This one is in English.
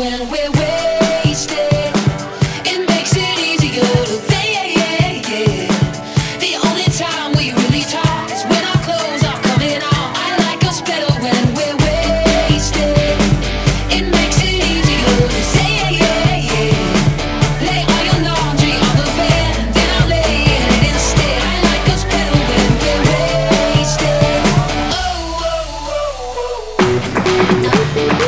when we're wasted. It makes it easier to think. The only time we really talk is when our clothes are coming off. I like us better when we're wasted. It makes it easier to say, lay all your laundry on the bed, and then I'll lay in it instead. I like us better when we're wasted. Oh, oh, oh, oh.